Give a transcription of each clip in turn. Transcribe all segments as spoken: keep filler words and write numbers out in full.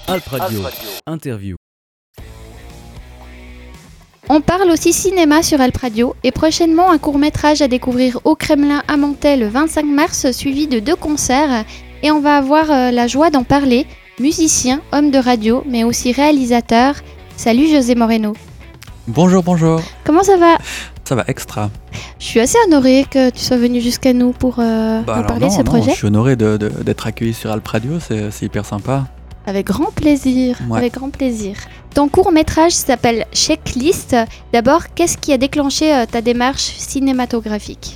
Alp Radio, interview. On parle aussi cinéma sur Alp Radio et prochainement un court-métrage à découvrir au Kremlin à Mantet le vingt-cinq mars, suivi de deux concerts. Et on va avoir euh, la joie d'en parler. Musicien, homme de radio, mais aussi réalisateur. Salut José Moreno. Bonjour, bonjour. Comment ça va ? Ça va extra. Je suis assez honorée que tu sois venu jusqu'à nous pour euh, bah nous parler non, de ce non, projet. Je suis honoré de, de, d'être accueilli sur Alp Radio, c'est, c'est hyper sympa. Avec grand plaisir, Ouais. avec grand plaisir. Ton court-métrage s'appelle Checklist. D'abord, qu'est-ce qui a déclenché euh, ta démarche cinématographique ?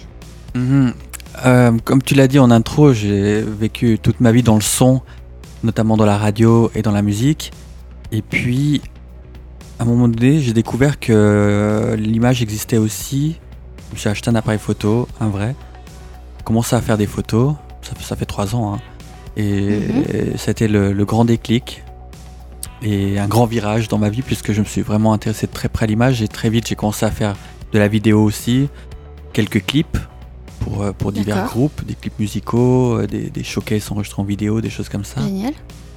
Mhm. Euh, comme tu l'as dit en intro, j'ai vécu toute ma vie dans le son, notamment dans la radio et dans la musique. Et puis, à un moment donné, j'ai découvert que l'image existait aussi. J'ai acheté un appareil photo, un vrai. J'ai commencé à faire des photos, ça, ça fait trois ans. Hein. Et Mhm. c'était le, le grand déclic et un grand virage dans ma vie puisque je me suis vraiment intéressé de très près à l'image et très vite j'ai commencé à faire de la vidéo aussi, quelques clips pour, pour divers D'accord. groupes, des clips musicaux, des, des showcases enregistrés en vidéo, des choses comme ça. Génial.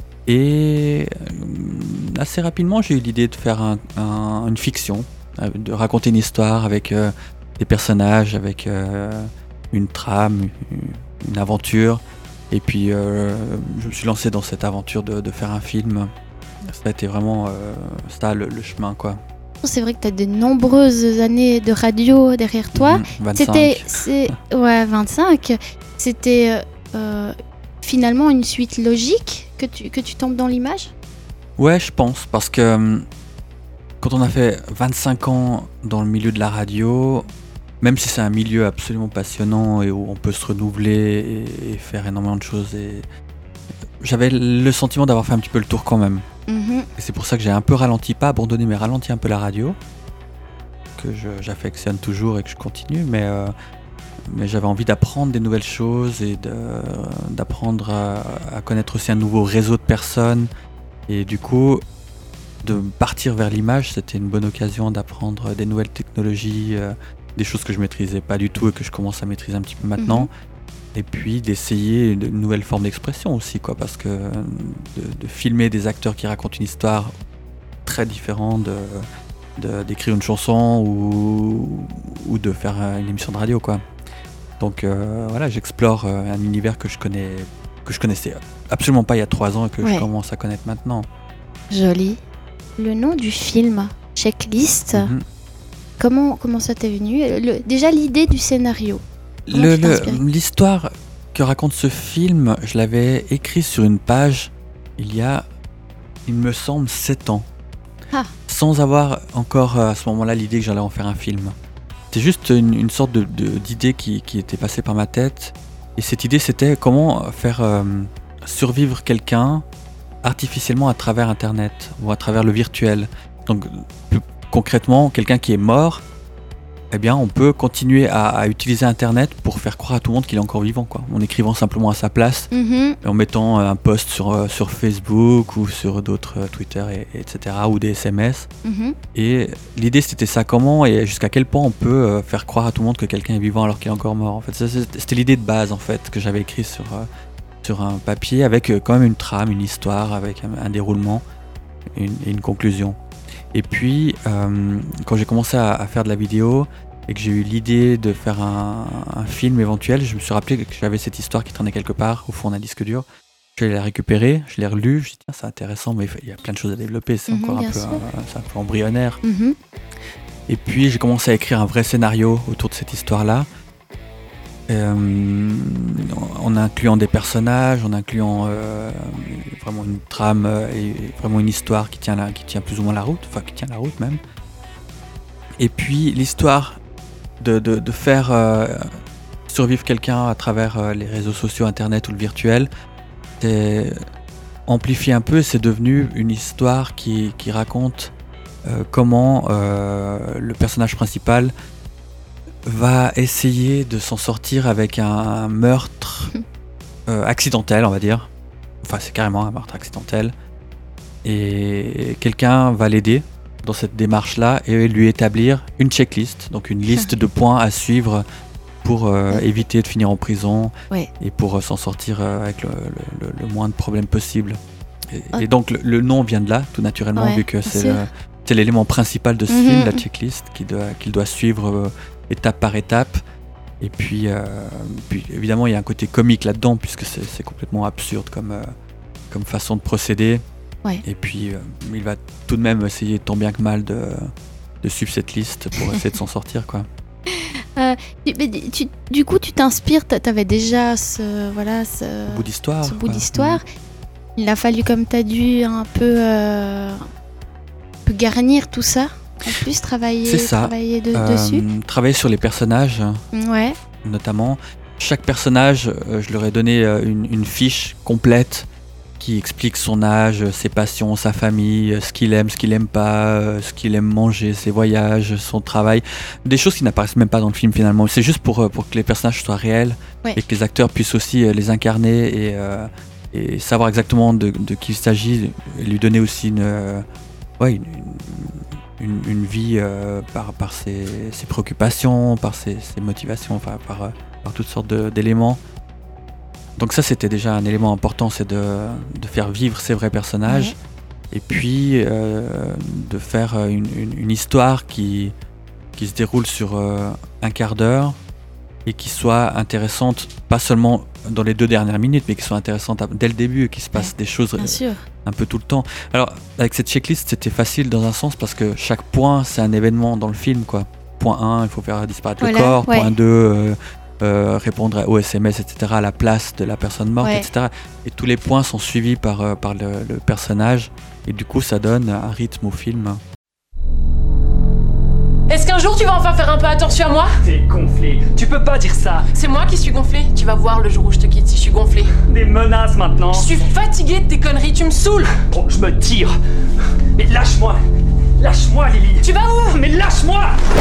Et euh, assez rapidement j'ai eu l'idée de faire un, un, une fiction, euh, de raconter une histoire avec euh, des personnages, avec euh, une trame, une, une aventure. Et puis euh, je me suis lancé dans cette aventure de, de faire un film. Ça a été vraiment euh, ça le, le chemin quoi. C'est vrai que tu as de nombreuses années de radio derrière toi. Mhm, vingt-cinq. C'était c'est, ouais, vingt-cinq. C'était euh, finalement une suite logique que tu, que tu tombes dans l'image ? Ouais, je pense parce que euh, quand on a fait vingt-cinq ans dans le milieu de la radio, même si c'est un milieu absolument passionnant et où on peut se renouveler et, et faire énormément de choses, et j'avais le sentiment d'avoir fait un petit peu le tour quand même. Mhm. Et c'est pour ça que j'ai un peu ralenti, pas abandonné, mais ralenti un peu la radio, que je, j'affectionne toujours et que je continue, mais, euh, mais j'avais envie d'apprendre des nouvelles choses et de, d'apprendre à, à connaître aussi un nouveau réseau de personnes. Et du coup, de partir vers l'image, c'était une bonne occasion d'apprendre des nouvelles technologies, euh, des choses que je maîtrisais pas du tout et que je commence à maîtriser un petit peu maintenant. Mhm. Et puis d'essayer une nouvelle forme d'expression aussi, quoi, parce que de, de filmer des acteurs qui racontent une histoire très différente de, de- d'écrire une chanson ou, ou de faire une émission de radio, quoi. Donc euh, voilà, j'explore euh, un univers que je connais, que je connaissais absolument pas il y a trois ans et que Ouais. je commence à connaître maintenant. Joli. Le nom du film, Checklist, Mhm. comment, comment ça t'est venu ? Le- Déjà l'idée du scénario. Comment Le- tu t'es le- inspiré ? l'histoire que raconte ce film, je l'avais écrit sur une page il y a, il me semble, sept ans. Ah. Sans avoir encore euh, à ce moment-là l'idée que j'allais en faire un film. C'est juste une, une sorte de, de- d'idée qui, qui était passée par ma tête. Et cette idée, c'était comment faire euh, survivre quelqu'un artificiellement à travers Internet ou à travers le virtuel. Donc, plus concrètement, quelqu'un qui est mort, eh bien, on peut continuer à, à utiliser Internet pour faire croire à tout le monde qu'il est encore vivant, quoi, en écrivant simplement à sa place Mhm. et en mettant euh, un post sur, euh, sur Facebook ou sur d'autres euh, Twitter, et, etc., ou des S M S. Mhm. Et l'idée, c'était ça, comment et jusqu'à quel point on peut euh, faire croire à tout le monde que quelqu'un est vivant alors qu'il est encore mort. En fait, ça, c'était c'était l'idée de base, en fait, que j'avais écrit sur, euh, sur un papier avec euh, quand même une trame, une histoire, avec un, un déroulement et une, et une conclusion. Et puis, euh, quand j'ai commencé à, à faire de la vidéo et que j'ai eu l'idée de faire un, un film éventuel, je me suis rappelé que j'avais cette histoire qui traînait quelque part au fond d'un disque dur. Je l'ai la récupérée, je l'ai relue, je me suis dit tiens, c'est intéressant, mais il y a plein de choses à développer, c'est Mhm, encore un bien peu, sûr. euh, c'est un peu embryonnaire. Mhm. Et puis j'ai commencé à écrire un vrai scénario autour de cette histoire-là, euh, en incluant des personnages, en incluant euh, vraiment une trame euh, et vraiment une histoire qui tient, la, qui tient plus ou moins la route, enfin qui tient la route même. Et puis l'histoire de, de, de faire euh, survivre quelqu'un à travers euh, les réseaux sociaux, internet ou le virtuel, c'est amplifié un peu, c'est devenu une histoire qui, qui raconte euh, comment euh, le personnage principal va essayer de s'en sortir avec un meurtre euh, accidentel, on va dire. Enfin, c'est carrément un meurtre accidentel. Et quelqu'un va l'aider dans cette démarche-là et lui établir une checklist, donc une liste de points à suivre pour euh, éviter de finir en prison Ouais. et pour euh, s'en sortir euh, avec le, le, le moins de problèmes possible. Et, oh. et donc le, le nom vient de là, tout naturellement, ouais, vu que c'est, le, c'est l'élément principal de ce mm-hmm. film, la checklist, qu'il doit, qu'il doit suivre euh, étape par étape. Et puis, euh, puis évidemment, il y a un côté comique là-dedans, puisque c'est, c'est complètement absurde comme, euh, comme façon de procéder. Ouais. Et puis, euh, il va tout de même essayer tant bien que mal de, de suivre cette liste pour essayer de s'en sortir, quoi. Euh, tu, tu, du coup, tu t'inspires, t'avais déjà ce, voilà, ce, bout d'histoire. Ce bout d'histoire. Mmh. Il a fallu, comme tu as dû, un peu, euh, un peu garnir tout ça. En plus, travailler, C'est ça. travailler de, euh, dessus. Travailler sur les personnages, ouais. notamment. Chaque personnage, euh, je leur ai donné euh, une, une fiche complète qui explique son âge, ses passions, sa famille, ce qu'il aime, ce qu'il aime pas, ce qu'il aime manger, ses voyages, son travail. Des choses qui n'apparaissent même pas dans le film finalement. C'est juste pour, pour que les personnages soient réels ouais. et que les acteurs puissent aussi les incarner et, euh, et savoir exactement de, de qui il s'agit et lui donner aussi une, euh, ouais, une, une, une vie euh, par, par ses, ses préoccupations, par ses, ses motivations, enfin, par, par toutes sortes de, d'éléments. Donc ça, c'était déjà un élément important, c'est de, de faire vivre ces vrais personnages, ouais. et puis euh, de faire une, une, une histoire qui, qui se déroule sur euh, un quart d'heure et qui soit intéressante, pas seulement dans les deux dernières minutes, mais qui soit intéressante dès le début et qu'il se passe ouais, des choses euh, un peu tout le temps. Alors, avec cette checklist, c'était facile dans un sens parce que chaque point, c'est un événement dans le film, quoi. Point un, il faut faire disparaître voilà, le corps. Ouais. Point deux... Euh, Euh, répondre aux S M S, et cetera, à la place de la personne morte, ouais. et cetera. Et tous les points sont suivis par, euh, par le, le personnage, et du coup, ça donne un rythme au film. Est-ce qu'un jour tu vas enfin faire un peu attention à moi ? T'es gonflé, tu peux pas dire ça. C'est moi qui suis gonflé, tu vas voir le jour où je te quitte si je suis gonflé. Des menaces maintenant. Je suis fatiguée de tes conneries, tu me saoules. Bon, je me tire. Mais lâche-moi. Lâche-moi, Lily. Tu vas où ? Mais lâche-moi. Ah !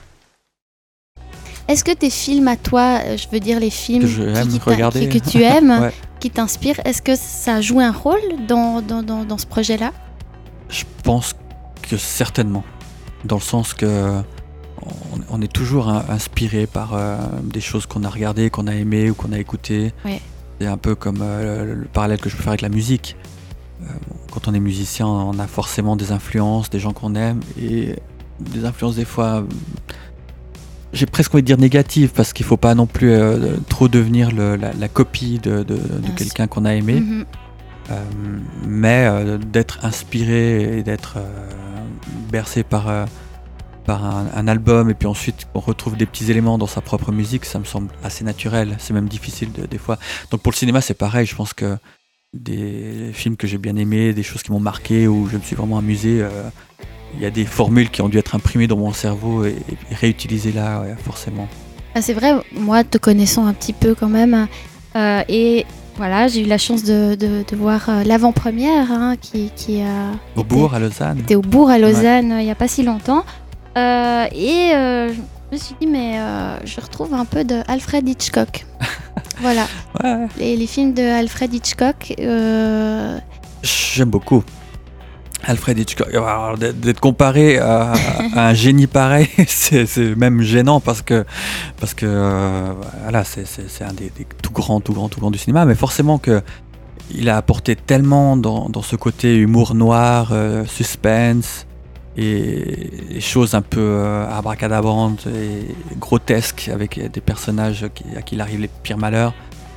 Est-ce que tes films à toi, je veux dire les films que, je aime qui, qui regarder. que tu aimes, ouais. qui t'inspirent, est-ce que ça a joué un rôle dans, dans, dans, dans ce projet-là ? Je pense que certainement, dans le sens que on, on est toujours hein, inspiré par euh, des choses qu'on a regardées, qu'on a aimées ou qu'on a écoutées. Ouais. C'est un peu comme euh, le, le parallèle que je peux faire avec la musique. Euh, quand on est musicien, on a forcément des influences, des gens qu'on aime, et des influences des fois... J'ai presque envie de dire négative parce qu'il ne faut pas non plus euh, trop devenir le, la, la copie de, de, de quelqu'un qu'on a aimé, mm-hmm. euh, mais euh, d'être inspiré et d'être euh, bercé par, euh, par un, un album et puis ensuite on retrouve des petits éléments dans sa propre musique, ça me semble assez naturel, c'est même difficile de, des fois. Donc pour le cinéma c'est pareil, je pense que des films que j'ai bien aimés, des choses qui m'ont marqué, où je me suis vraiment amusé, euh, il y a des formules qui ont dû être imprimées dans mon cerveau et, et réutilisées là, ouais, forcément. Ah, c'est vrai, moi, te connaissant un petit peu quand même, euh, et voilà, j'ai eu la chance de, de, de voir euh, l'avant-première hein, qui, qui a... Au été, Bourg, à Lausanne. Était au Bourg, à Lausanne, ouais. Il n'y a pas si longtemps. Euh, et euh, je me suis dit, mais euh, je retrouve un peu de Alfred Hitchcock. Voilà, ouais. les, les films de Alfred Hitchcock. Euh... J'aime beaucoup. Alfred Hitchcock, alors, d'être comparé à, à un génie pareil, c'est, c'est même gênant parce que, parce que euh, voilà, c'est, c'est, c'est un des, des tout grands, tout grands, tout grands du cinéma, mais forcément que il a apporté tellement dans, dans ce côté humour noir, euh, suspense et, et choses un peu euh, abracadabrantes et grotesques avec des personnages qui, à qui il arrive les pires malheurs,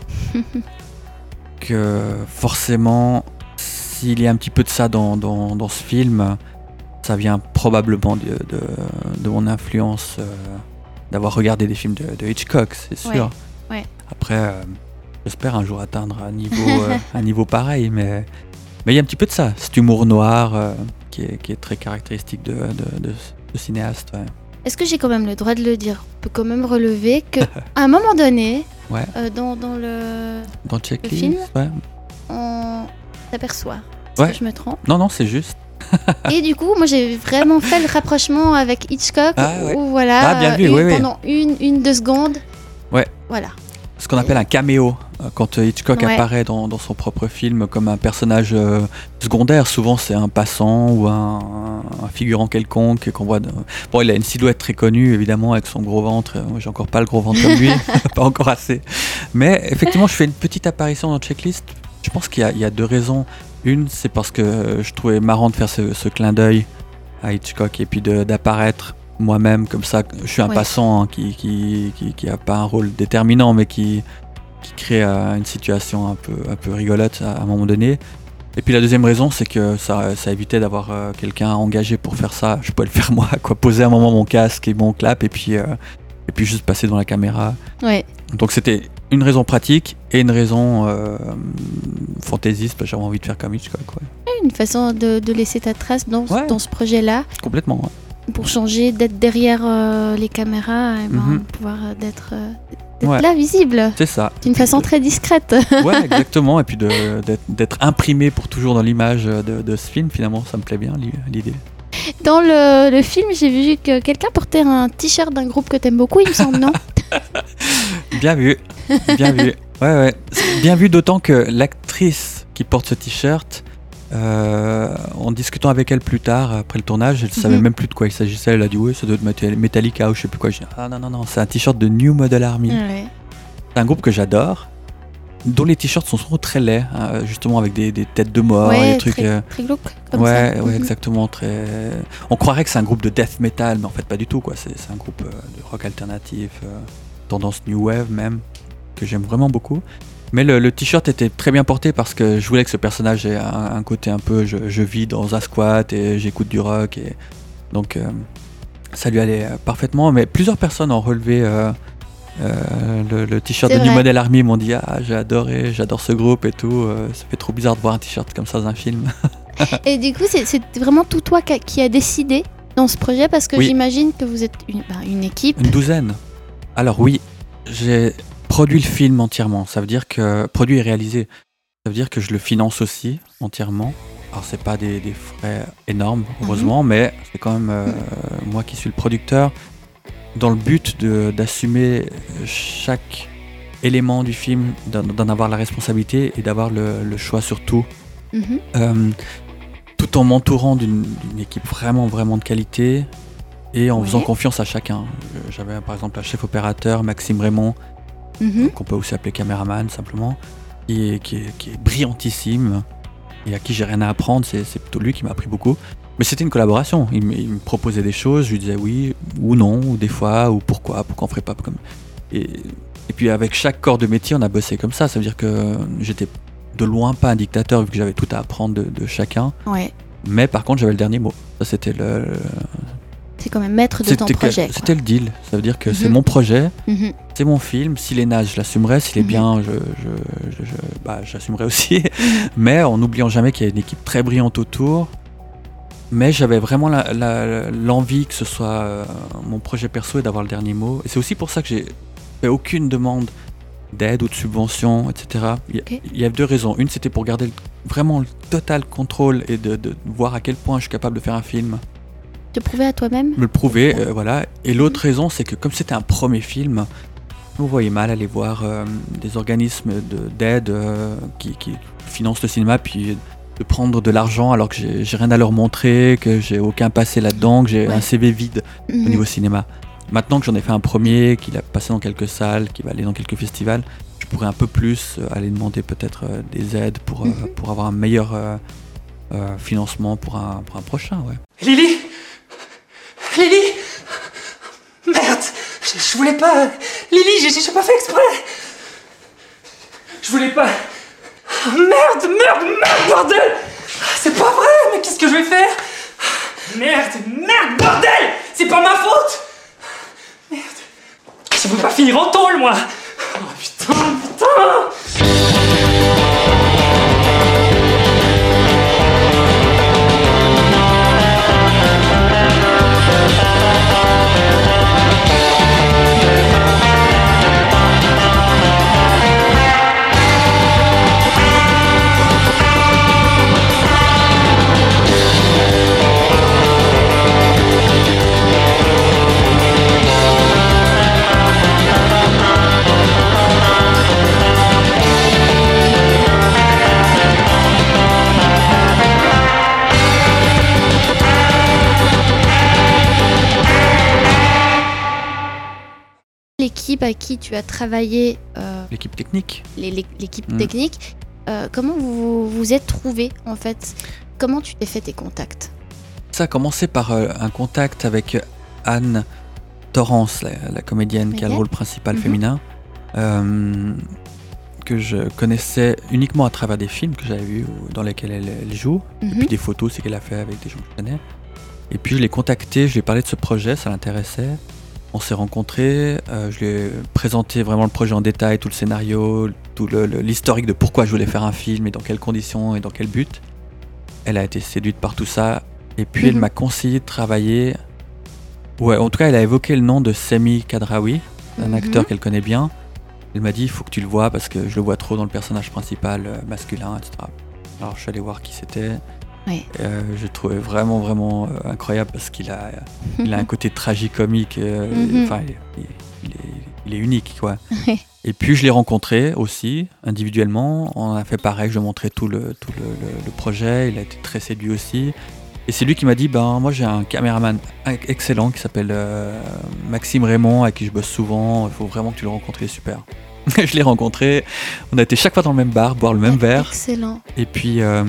que forcément. S'il y a un petit peu de ça dans, dans, dans ce film, ça vient probablement de, de, de mon influence euh, d'avoir regardé des films de, de Hitchcock, c'est sûr. Ouais, ouais. Après, euh, j'espère un jour atteindre un niveau, euh, un niveau pareil, mais mais il y a un petit peu de ça, cet humour noir euh, qui, est, qui est très caractéristique de, de, de, de cinéaste. Ouais. Est-ce que j'ai quand même le droit de le dire ? On peut quand même relever qu'à un moment donné, ouais. euh, dans, dans le, dans le film, ouais. on s'aperçoit. Est-ce ouais. que je me trompe ? Non, non, c'est juste. Et du coup, moi, j'ai vraiment fait le rapprochement avec Hitchcock, ah, ouais. où voilà, ah, bien vu, une, oui, pendant oui. une, une, deux secondes, ouais. voilà. Ce qu'on appelle un caméo, quand Hitchcock ouais. apparaît dans, dans son propre film comme un personnage euh, secondaire, souvent c'est un passant ou un, un figurant quelconque qu'on voit. De... Bon, il a une silhouette très connue, évidemment, avec son gros ventre. Moi, j'ai encore pas le gros ventre comme lui, pas encore assez. Mais effectivement, je fais une petite apparition dans Checklist. Je pense qu'il y a, il y a deux raisons. Une, c'est parce que je trouvais marrant de faire ce, ce clin d'œil à Hitchcock et puis de, d'apparaître moi-même comme ça. Je suis un Ouais. passant hein, qui, qui, qui, qui a pas un rôle déterminant, mais qui, qui crée euh, une situation un peu, un peu rigolote à, à un moment donné. Et puis la deuxième raison, c'est que ça, ça évitait d'avoir euh, quelqu'un engagé pour faire ça. Je pouvais le faire moi, quoi, poser un moment mon casque et mon clap et puis, euh, et puis juste passer devant la caméra. Ouais. Donc c'était une raison pratique et une raison euh, fantaisiste, parce que j'avais envie de faire comme Hitchcock. Ouais. Une façon de, de laisser ta trace dans, Ouais. dans ce projet-là, Complètement. Ouais. pour changer d'être derrière euh, les caméras et ben, Mhm. pouvoir euh, d'être, euh, d'être Ouais. là visible. C'est ça. D'une façon très discrète. Ouais, exactement. Et puis de, d'être, d'être imprimé pour toujours dans l'image de, de ce film, finalement, ça me plaît bien l'idée. Dans le, le film, j'ai vu que quelqu'un portait un t-shirt d'un groupe que t'aimes beaucoup, il me semble, non? Bien vu, bien vu. Ouais, ouais. C'est bien vu, d'autant que l'actrice qui porte ce t-shirt, euh, en discutant avec elle plus tard, après le tournage, elle ne savait Mhm. même plus de quoi il s'agissait. Elle a dit, oui, ça doit être Metal- Metallica ou je sais plus quoi. Je dis, ah non, non, non, c'est un t-shirt de New Model Army. Ouais. C'est un groupe que j'adore, dont les t-shirts sont souvent très laids, hein, justement avec des, des têtes de mort, Ouais, des trucs. très, euh, très glauque, comme ouais, ça. ouais, Mhm. exactement. Très. On croirait que c'est un groupe de death metal, mais en fait pas du tout, quoi. C'est, c'est un groupe euh, de rock alternatif, euh, tendance new wave même, que j'aime vraiment beaucoup. Mais le, le t-shirt était très bien porté parce que je voulais que ce personnage ait un, un côté un peu je, je vis dans un squat et j'écoute du rock et donc euh, ça lui allait euh, parfaitement. Mais plusieurs personnes ont relevé euh, euh, le, le t-shirt C'est de New vrai. Model Army, m'ont dit ah j'ai adoré, j'adore ce groupe et tout. euh, ça fait trop bizarre de voir un t-shirt comme ça dans un film. Et du coup, c'est, c'est vraiment tout toi qui a, qui a décidé dans ce projet parce que Oui. j'imagine que vous êtes une, bah, une équipe. Une douzaine. Alors oui, j'ai produit le film entièrement. Ça veut dire que produit et réalisé. Ça veut dire que je le finance aussi entièrement. Alors c'est pas des, des frais énormes, heureusement, mais c'est quand même euh, moi qui suis le producteur, dans le but de, d'assumer chaque élément du film, d'en, d'en avoir la responsabilité et d'avoir le, le choix sur tout. Mhm. Euh, tout en m'entourant d'une, d'une équipe vraiment vraiment de qualité et en Ouais. faisant confiance à chacun. Euh, J'avais par exemple un chef opérateur, Maxime Raymond, Mhm. qu'on peut aussi appeler caméraman simplement, qui est, qui est, qui est brillantissime et à qui j'ai rien à apprendre, c'est, c'est plutôt lui qui m'a appris beaucoup. Mais c'était une collaboration, il me, il me proposait des choses, je lui disais oui ou non, ou des fois, ou pourquoi, pourquoi on ferait pas comme... Et, et puis avec chaque corps de métier, on a bossé comme ça, ça veut dire que j'étais de loin pas un dictateur vu que j'avais tout à apprendre de, de chacun, Ouais. mais par contre j'avais le dernier mot. Ça c'était le... le- C'est quand même maître de c'était, ton que- projet. quoi. c'était le deal, ça veut dire que c'est Mhm. mon projet, Mhm. c'est mon film, s'il est naze, je l'assumerai, s'il est Mhm. bien, je, je, je- je- bah, j'assumerai aussi. Mais en n'oubliant jamais qu'il y a une équipe très brillante autour. Mais j'avais vraiment la- la- l'envie que ce soit euh, mon projet perso et d'avoir le dernier mot. Et c'est aussi pour ça que j'ai fait aucune demande d'aide ou de subvention, et cetera. Il y, a- Ok. il y a deux raisons. Une, c'était pour garder le- vraiment le total contrôle et de, de voir à quel point je suis capable de faire un film. Te prouver à toi-même. Me le prouver, euh, voilà. Et l'autre raison, c'est que comme c'était un premier film, vous voyez mal aller voir euh, des organismes de- d'aide euh, qui, qui financent le cinéma, puis de prendre de l'argent alors que j'ai, j'ai rien à leur montrer, que j'ai aucun passé là-dedans, que j'ai Ouais. un C V vide Mhm. au niveau cinéma. Maintenant que j'en ai fait un premier, qu'il a passé dans quelques salles, qu'il va aller dans quelques festivals, je pourrais un peu plus euh, aller demander peut-être euh, des aides pour, euh, Mhm. pour avoir un meilleur euh, euh, financement pour un, pour un prochain, ouais. Lily Lily Merde je, je voulais pas... Lily, j'ai, j'ai pas fait exprès Je voulais pas... Merde, merde, merde, bordel C'est pas vrai, mais qu'est-ce que je vais faire Merde, merde, bordel C'est pas ma faute Merde Je veux pas finir en tôle, moi Oh putain, putain L'équipe à qui tu as travaillé, euh, L'équipe technique. les- les- l'équipe Mm. technique, euh, comment vous vous êtes trouvés en fait? Comment tu t'es fait tes contacts? Ça a commencé par euh, un contact avec Anne Torrance, la, la comédienne okay. qui a le rôle principal mm-hmm. féminin, euh, que je connaissais uniquement à travers des films que j'avais vus dans lesquels elle, elle joue, mm-hmm. et puis des photos c'est qu'elle a fait avec des gens que je connais. Et puis je l'ai contactée, je lui ai parlé de ce projet, ça l'intéressait. On s'est rencontrés, euh, je lui ai présenté vraiment le projet en détail, tout le scénario, tout le, le, l'historique de pourquoi je voulais faire un film et dans quelles conditions et dans quel but. Elle a été séduite par tout ça et puis mm-hmm. elle m'a conseillé de travailler. Ouais, en tout cas, elle a évoqué le nom de Semi Kadraoui, un mm-hmm. acteur qu'elle connaît bien. Elle m'a dit il faut que tu le vois parce que je le vois trop dans le personnage principal euh, masculin, et cetera. Alors je suis allé voir qui c'était. Oui. Euh, je trouvais vraiment vraiment euh, incroyable parce qu'il a, il a un côté tragicomique, euh, mm-hmm. enfin il, il, est, il est unique quoi. Et puis je l'ai rencontré aussi individuellement, on a fait pareil, je lui ai montré tout le, tout le, le, le projet, il a été très séduit aussi. Et c'est lui qui m'a dit ben moi j'ai un caméraman excellent qui s'appelle euh, Maxime Raymond avec qui je bosse souvent, il faut vraiment que tu le rencontres, il est super. Je l'ai rencontré, on a été chaque fois dans le même bar, boire le même verre. Excellent. Et puis euh,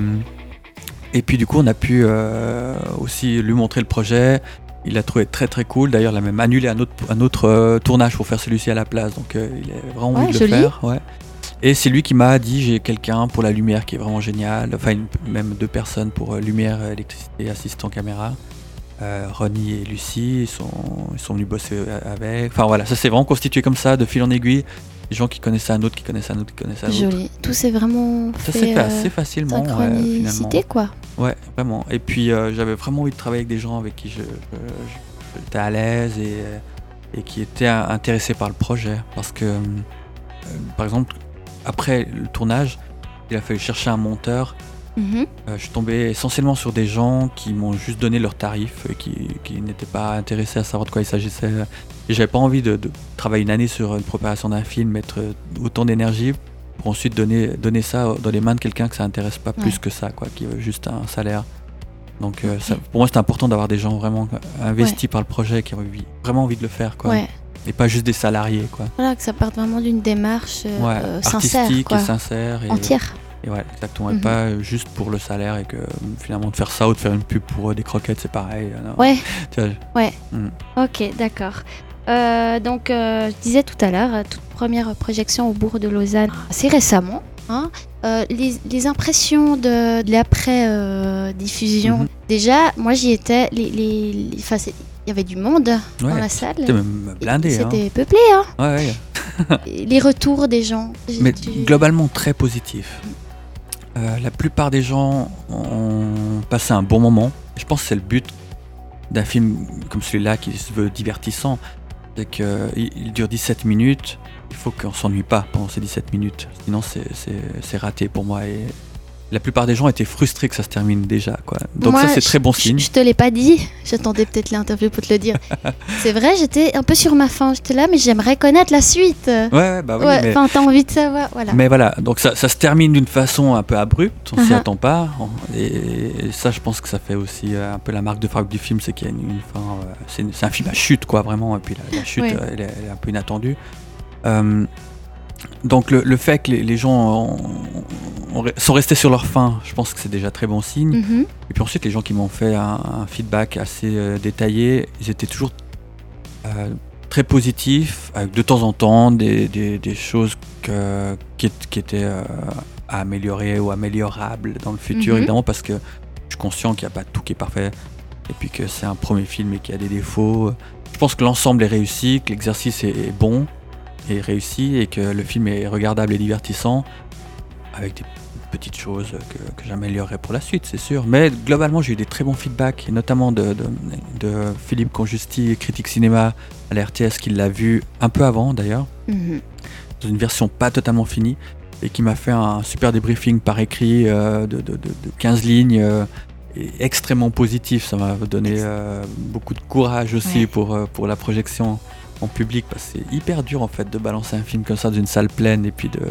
Et puis du coup on a pu euh, aussi lui montrer le projet, il l'a trouvé très très cool, d'ailleurs il a même annulé un autre, un autre euh, tournage pour faire celui-ci à la place, donc euh, il a vraiment envie ouais, de joli. le faire. Ouais. Et c'est lui qui m'a dit j'ai quelqu'un pour la lumière qui est vraiment génial, enfin une, même deux personnes pour euh, lumière, électricité, assistant caméra, euh, Ronnie et Lucie, ils sont, ils sont venus bosser avec, enfin voilà, ça s'est vraiment constitué comme ça, de fil en aiguille. Des gens qui connaissaient un autre, qui connaissaient un autre, qui connaissaient un autre. Joli. Tout s'est vraiment ça fait, s'est fait euh, assez facilement, synchronicité, ouais, finalement. quoi. Ouais, vraiment. Et puis euh, j'avais vraiment envie de travailler avec des gens avec qui je, je, je, j'étais à l'aise et, et qui étaient intéressés par le projet. Parce que, euh, par exemple, après le tournage, il a fallu chercher un monteur. Mm-hmm. Euh, je suis tombé essentiellement sur des gens qui m'ont juste donné leurs tarifs et qui, qui n'étaient pas intéressés à savoir de quoi il s'agissait. Et j'avais pas envie de, de travailler une année sur une préparation d'un film, mettre autant d'énergie pour ensuite donner, donner ça dans les mains de quelqu'un que ça intéresse pas plus ouais. que ça, quoi, qui veut juste un salaire. Donc euh, ça, pour moi c'était important d'avoir des gens vraiment investis ouais. par le projet, qui ont vraiment envie de le faire, quoi. Ouais. Et pas juste des salariés, quoi. Voilà, que ça parte vraiment d'une démarche euh, ouais, euh, sincère, artistique et sincère. Et, entière. Et ouais, exactement. Mm-hmm. Et pas juste pour le salaire et que finalement de faire ça ou de faire une pub pour euh, des croquettes, c'est pareil. Non. Ouais. Tu vois, ouais. Mm. Ok, d'accord. Euh, donc, euh, je disais tout à l'heure, toute première projection au Bourg de Lausanne, assez récemment. Hein, euh, les, les impressions de, de l'après-diffusion. Euh, mm-hmm. Déjà, moi j'y étais. Les, les, les, il y avait du monde ouais, dans la salle. C'était même blindé. C'était hein. peuplé. Hein. Ouais, ouais. Les retours des gens. Mais tu... globalement très positif. Euh, la plupart des gens ont passé un bon moment. Je pense que c'est le but d'un film comme celui-là qui se veut divertissant. C'est qu'il dure dix-sept minutes. Il faut qu'on ne s'ennuie pas pendant ces dix-sept minutes. Sinon, c'est, c'est, c'est raté pour moi. Et la plupart des gens étaient frustrés que ça se termine déjà, quoi. Donc moi, ça, c'est très bon signe. Je te l'ai pas dit. J'attendais peut-être l'interview pour te le dire. C'est vrai, j'étais un peu sur ma faim. J'étais là, mais j'aimerais connaître la suite. Ouais, ouais bah oui. Ouais, mais... Enfin, t'as envie de savoir, voilà. Mais voilà, donc ça, ça se termine d'une façon un peu abrupte. On uh-huh. s'y attend pas. Et, et ça, je pense que ça fait aussi un peu la marque de fabrique du film, c'est qu'il y a une, une fin. Euh, c'est, une, c'est un film à chute, quoi, vraiment. Et puis la, la chute, ouais. elle, est, elle est un peu inattendue. Euh, donc le, le fait que les, les gens ont, ont, sont restés sur leur faim, je pense que c'est déjà très bon signe. Mm-hmm. Et puis ensuite les gens qui m'ont fait un, un feedback assez euh, détaillé, ils étaient toujours euh, très positifs, avec de temps en temps des, des, des choses que, qui, qui étaient euh, à améliorer ou améliorables dans le futur, mm-hmm. évidemment, parce que je suis conscient qu'il n'y a pas tout qui est parfait et puis que c'est un premier film et qu'il y a des défauts. Je pense que l'ensemble est réussi, que l'exercice est, est bon est réussi et que le film est regardable et divertissant avec des petites choses que, que j'améliorerai pour la suite, c'est sûr. Mais globalement, j'ai eu des très bons feedbacks, et notamment de, de, de Philippe Conjusti, critique cinéma à la R T S, qui l'a vu un peu avant d'ailleurs, mm-hmm. dans une version pas totalement finie, et qui m'a fait un super débriefing par écrit euh, de, de, de, de quinze lignes, euh, et extrêmement positif. Ça m'a donné euh, beaucoup de courage aussi ouais. pour, euh, pour la projection en public, parce que c'est hyper dur en fait de balancer un film comme ça d'une salle pleine et puis de, de,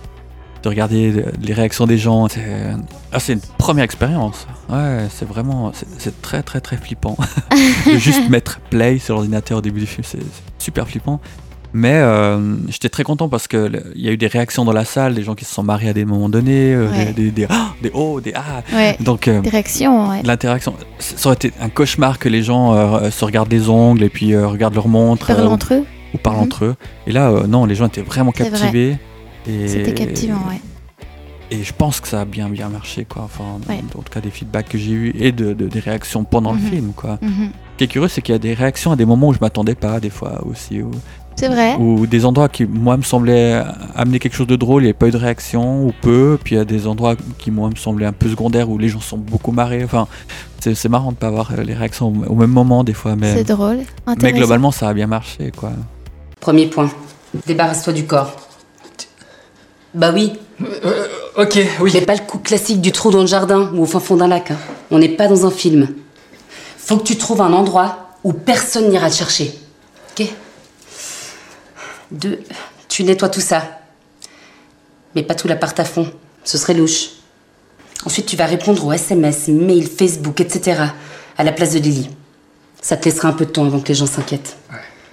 de regarder les réactions des gens. C'est, ah, c'est une première expérience. Ouais, c'est vraiment, c'est, c'est très très très flippant de juste mettre play sur l'ordinateur au début du film. C'est, c'est super flippant. Mais euh, j'étais très content parce qu'il y a eu des réactions dans la salle, des gens qui se sont marrés à des moments donnés, euh, Ouais. des, des, des, ah, des oh, des ah. Ouais. Donc, euh, Des réactions, ouais. l'interaction, ça aurait été un cauchemar que les gens euh, se regardent les ongles et puis euh, regardent leur montre. Parlent euh, entre eux. ou parlent Mhm. entre eux. Et là, euh, non, les gens étaient vraiment C'est vrai. captivés. Et, C'était captivant, ouais. Et je pense que ça a bien, bien marché, quoi. Enfin, Ouais. en tout cas, des feedbacks que j'ai eus et de, de- des réactions pendant Mhm. le film, quoi. Mhm. Ce qui est curieux, c'est qu'il y a des réactions à des moments où je m'attendais pas, des fois aussi. Ou, C'est vrai. ou des endroits qui, moi, me semblaient amener quelque chose de drôle, il n'y avait pas eu de réaction, ou peu. Puis il y a des endroits qui, moi, me semblaient un peu secondaires, où les gens sont beaucoup marrés. Enfin, c'est, c'est marrant de pas avoir euh, les réactions au, au même moment, des fois. Mais, C'est drôle. mais Intéressant. globalement, ça a bien marché, quoi. Premier point. Débarrasse-toi du corps. Bah oui, Euh, ok, oui. mais pas le coup classique du trou dans le jardin ou au fin fond d'un lac. hein. On n'est pas dans un film. Faut que tu trouves un endroit où personne n'ira te chercher. Ok? Deux, tu nettoies tout ça. Mais pas tout l'appart à fond. Ce serait louche. Ensuite, tu vas répondre aux S M S, mails, Facebook, et cetera à la place de Lily. Ça te laissera un peu de temps avant que les gens s'inquiètent. Ouais.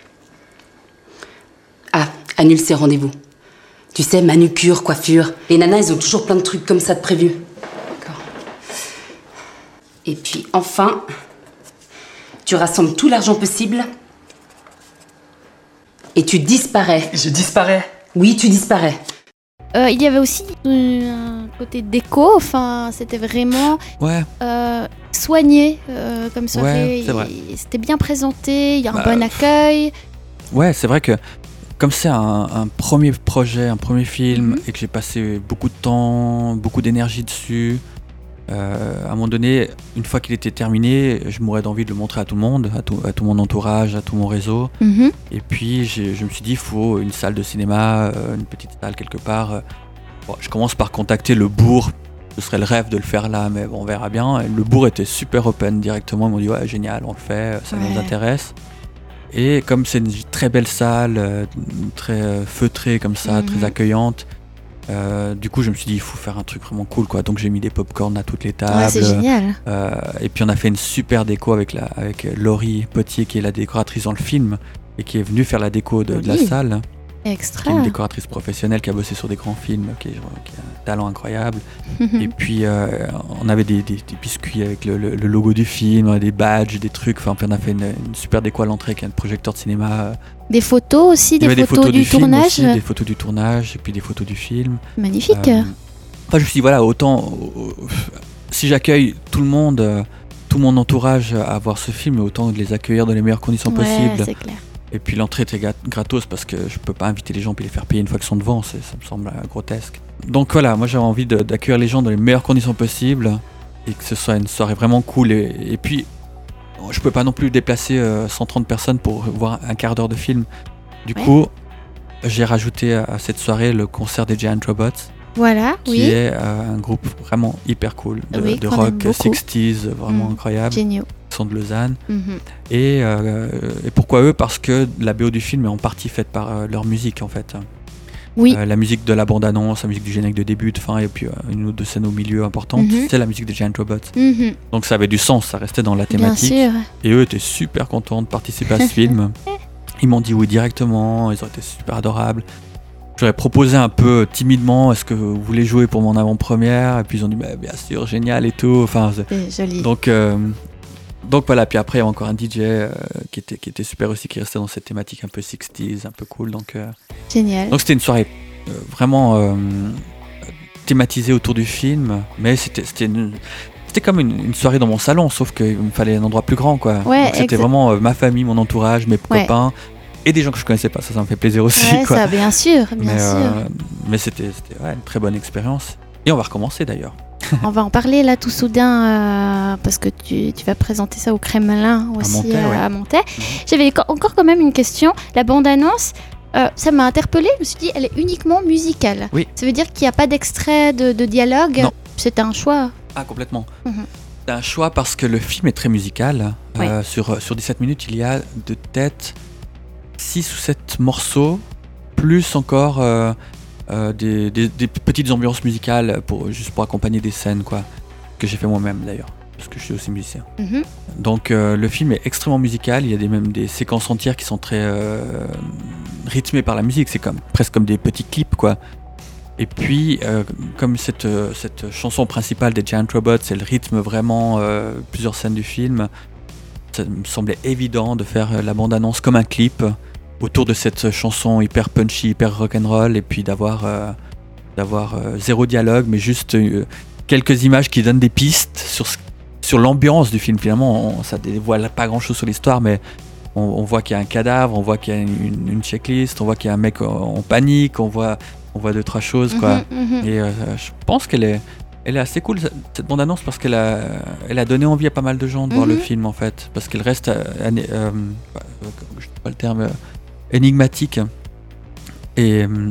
Ah, annule ces rendez-vous. Tu sais, manucure, coiffure. Les nanas, elles ont toujours plein de trucs comme ça de prévus. D'accord. Et puis, enfin, tu rassembles tout l'argent possible et tu disparais. Je disparais. Oui, tu disparais. Euh, il y avait aussi euh, un côté déco, enfin, c'était vraiment Ouais. euh, soigné euh, comme soirée. Ouais, c'est vrai. Et c'était bien présenté, il y a un Bah, bon accueil. Ouais, c'est vrai que comme c'est un, un premier projet, un premier film, Mhm. et que j'ai passé beaucoup de temps, beaucoup d'énergie dessus, euh, à un moment donné, une fois qu'il était terminé, je mourais d'envie de le montrer à tout le monde, à tout, à tout mon entourage, à tout mon réseau. Mhm. Et puis j'ai- je me suis dit, il faut une salle de cinéma, euh, une petite salle quelque part. Bon, je commence par contacter le bourg. Ce serait le rêve de le faire là, mais bon, on verra bien. Et le bourg était super open directement. Ils m'ont dit, ouais, génial, on le fait, ça Ouais. nous intéresse. Et comme c'est une très belle salle, euh, très euh, feutrée comme ça, Mhm. très accueillante, euh, du coup, je me suis dit, il faut faire un truc vraiment cool, quoi. Donc j'ai mis des pop-corns à toutes les tables. Ouais, c'est génial. Euh, et puis on a fait une super déco avec, la, avec Laurie Potier, qui est la décoratrice dans le film, et qui est venue faire la déco de, de la Joli. salle, qui Extra. est une décoratrice professionnelle, qui a bossé sur des grands films, qui, est- qui a un talent incroyable. Mhm. Et puis euh, on avait des, des- des biscuits avec le, le- le logo du film, on avait des badges, des trucs. Enfin, puis on a fait une, une super déco à l'entrée avec un projecteur de cinéma. Des photos aussi, Il y des avait photos, du, film tournage. aussi, des photos du tournage, et puis des photos du film. Magnifique. Euh, Enfin, je me suis dit, voilà, autant. euh, si j'accueille tout le monde, euh, tout mon entourage à voir ce film, autant de les accueillir dans les meilleures conditions Ouais, possibles. c'est clair. Et puis l'entrée était gra- gratos parce que je peux pas inviter les gens puis les faire payer une fois qu'ils sont devant, c'est- ça me semble euh, grotesque. Donc voilà, moi j'avais envie de- d'accueillir les gens dans les meilleures conditions possibles et que ce soit une soirée vraiment cool. Et, et puis, je peux pas non plus déplacer euh, cent trente personnes pour voir un quart d'heure de film. Du Ouais. coup, j'ai rajouté à, à cette soirée le concert des Giant Robots, Voilà, qui oui. est euh, un groupe vraiment hyper cool, de, Oui, de qu'on rock aime beaucoup. soixante, vraiment Mm. incroyable. Géniaux. Ils sont de Lausanne. Mhm. Et, euh, et pourquoi eux? Parce que la B O du film est en partie faite par euh, leur musique en fait. Oui. Euh, la musique de la bande-annonce, la musique du générique de début, de fin, et puis euh, une ou deux scènes au milieu importantes, Mhm. c'est la musique des Giant Robots. Mhm. Donc ça avait du sens, ça restait dans la Bien thématique. sûr. Et eux étaient super contents de participer à ce film. Ils m'ont dit oui directement, ils ont été super adorables. J'aurais proposé un peu timidement, est-ce que vous voulez jouer pour mon avant-première? Et puis ils ont dit bah, bien sûr, génial et tout. Enfin, c'est- C'est joli. donc, euh, donc voilà, puis après il y a encore un D J euh, qui, était, qui était super aussi, qui restait dans cette thématique un peu soixante, un peu cool. Donc euh, Génial. donc c'était une soirée euh, vraiment euh, thématisée autour du film, mais c'était c'était une- c'était comme une, une soirée dans mon salon, sauf qu'il me fallait un endroit plus grand, quoi. Ouais, Donc c'était exact. vraiment euh, ma famille, mon entourage, mes Ouais. copains et des gens que je connaissais pas. Ça, ça me fait plaisir aussi, Ouais, quoi. ça, bien sûr, bien mais sûr. euh, mais c'était c'était, ouais, une très bonne expérience. Et on va recommencer d'ailleurs. On va en parler là tout soudain euh, parce que tu, tu vas présenter ça au Kremlin aussi Montaix, euh, ouais. à Montaix. J'avais co- encore quand même une question. La bande-annonce, euh, ça m'a interpellée. Je me suis dit, elle est uniquement musicale. Oui. Ça veut dire qu'il n'y a pas d'extrait de, de dialogue. Non. C'est un choix. Ah, complètement. Mhm. C'est un choix parce que le film est très musical. Euh, sur, sur dix-sept minutes, il y a de tête six ou sept morceaux, plus encore euh, euh, des, des- des petites ambiances musicales pour, juste pour accompagner des scènes, quoi, que j'ai fait moi-même d'ailleurs. parce que je suis aussi musicien. Mhm. Donc euh, le film est extrêmement musical, il y a des, même des séquences entières qui sont très euh, rythmées par la musique, c'est comme, presque comme des petits clips quoi. Et puis euh, comme cette, euh, cette chanson principale des Giant Robots, c'est le rythme vraiment euh, plusieurs scènes du film, ça me semblait évident de faire la bande-annonce comme un clip autour de cette chanson hyper punchy, hyper rock'n'roll, et puis d'avoir, euh, d'avoir euh, zéro dialogue, mais juste euh, quelques images qui donnent des pistes sur ce sur l'ambiance du film. Finalement, on, ça dévoile pas grand chose sur l'histoire, mais on, on voit qu'il y a un cadavre, on voit qu'il y a une, une checklist, on voit qu'il y a un mec en, en panique, on voit, on voit deux, trois choses, quoi. Mhm, mhm. Et euh, je pense qu'elle est, elle est assez cool, cette bande-annonce, parce qu'elle a, elle a donné envie à pas mal de gens de voir Mhm. le film, en fait, parce qu'elle reste, euh, ané- euh, je sais pas le terme, euh, énigmatique. Et, euh,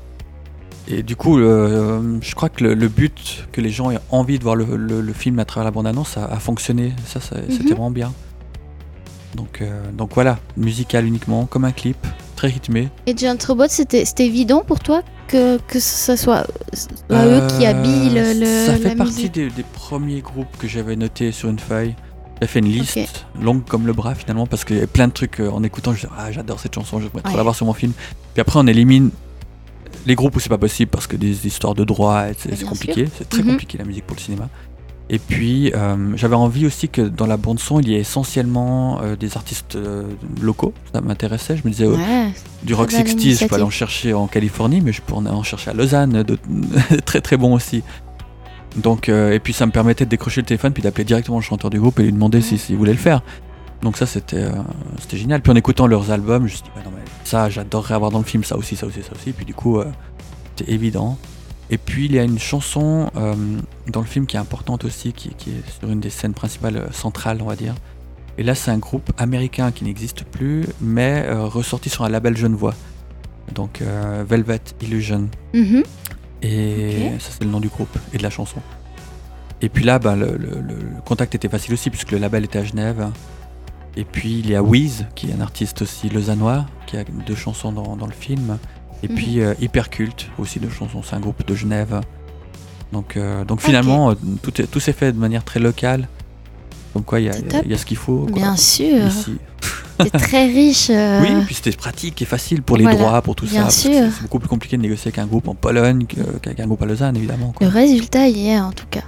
et du coup, euh, je crois que le, le but que les gens aient envie de voir le, le- le film à travers la bande-annonce a, a fonctionné. Ça, ça- c'était Mhm. vraiment bien. Donc, euh, donc voilà, musical uniquement, comme un clip, très rythmé. Et Giant Robot, c'était c'était évident pour toi que, que ce soit, soit eux qui Euh, habillent le, le- Ça fait la partie musique. des, des premiers groupes que j'avais notés sur une feuille. J'ai fait une liste Ok. longue comme le bras finalement, parce qu'il y a plein de trucs euh, en écoutant. Je dis, ah, j'adore cette chanson, je voudrais trop Ouais. la voir sur mon film. Puis après, on élimine les groupes où c'est pas possible parce que des histoires de droit, et c'est Bien c'est sûr. compliqué. C'est très Mhm. compliqué la musique pour le cinéma. Et puis, euh, j'avais envie aussi que dans la bande-son, il y ait essentiellement euh, des artistes euh, locaux. Ça m'intéressait. Je me disais, euh, Ouais. du rock Très belle soixante, je peux initiative. aller en chercher en Californie, mais je peux en en chercher à Lausanne, de, très très bon aussi. Donc, euh, et puis ça me permettait de décrocher le téléphone puis d'appeler directement le chanteur du groupe et lui demander si- s'il voulait le faire. Donc ça c'était euh, c'était génial. Puis en écoutant leurs albums, je me suis dit bah non mais ça j'adorerais avoir dans le film, ça aussi, ça aussi, ça aussi. Puis du coup euh, c'était évident. Et puis il y a une chanson euh, dans le film qui est importante aussi, qui, qui est sur une des scènes principales euh, centrales on va dire. Et là c'est un groupe américain qui n'existe plus, mais euh, ressorti sur un label genevois. Donc euh, Velvet Illusion. Mhm. Et Ok. ça c'est le nom du groupe et de la chanson. Et puis là, ben, le, le- le contact était facile aussi puisque le label était à Genève. Et puis il y a Wiz, qui est un artiste aussi lausannois, qui a deux chansons dans, dans le film. Et Mhm. puis euh, Hyperculte, aussi deux chansons, c'est un groupe de Genève. Donc, euh, donc finalement, euh, tout, est- tout s'est fait de manière très locale. Comme quoi, il y a, C'est il y a- top. il y a ce qu'il faut. quoi, Bien sûr. ici. C'est très riche. euh, Oui, et puis c'était pratique et facile pour les Voilà, droits, pour tout bien ça. parce que sûr. C'est c'est beaucoup plus compliqué de négocier avec un groupe en Pologne que- qu'avec un groupe à Lausanne, évidemment. quoi. Le résultat y est en tout cas.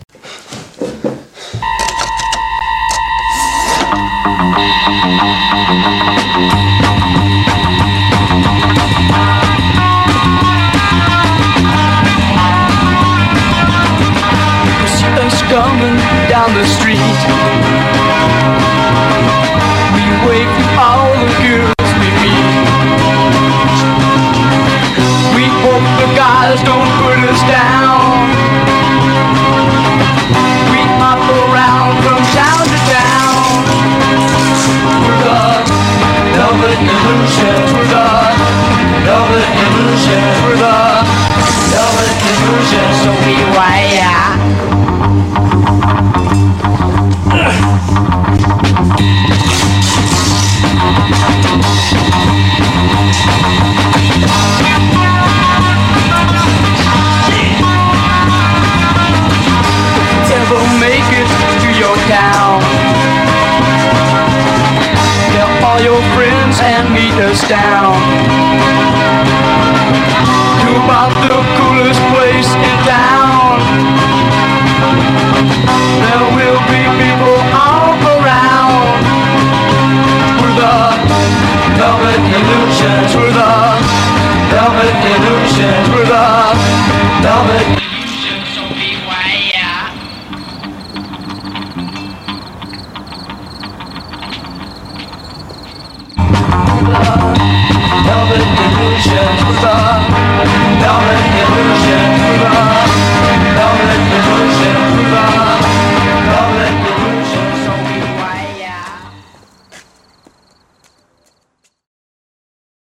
See us coming down the street. We wait for all the girls we meet. We hope the guys don't put us down. We hop around from town to town. We're the velvet illusion. We're the velvet illusion. We're the velvet illusion. So we wire. Ever make it to your town? Tell all your friends and meet us down. To about the coolest place in town. There will be people all around. We're the velvet illusions. We're the velvet illusions. We're the velvet illusions. So beware. Velvet illusions. We're the velvet illusions.